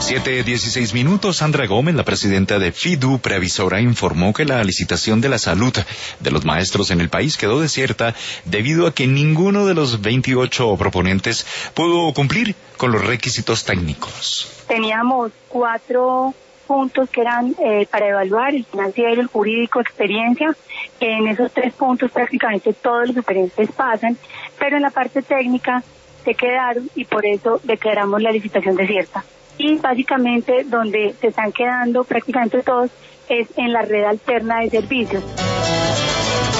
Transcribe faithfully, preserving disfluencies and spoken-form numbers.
siete dieciséis minutos. Sandra Gómez, la presidenta de FIDU Preavisora, informó que la licitación de la salud de los maestros en el país quedó desierta debido a que ninguno de los veintiocho proponentes pudo cumplir con los requisitos técnicos. Teníamos cuatro puntos que eran eh, para evaluar: el financiero, el jurídico, experiencia. En esos tres puntos prácticamente todos los oferentes pasan, pero en la parte técnica se quedaron y por eso declaramos la licitación desierta. Y básicamente donde se están quedando prácticamente todos es en la red alterna de servicios.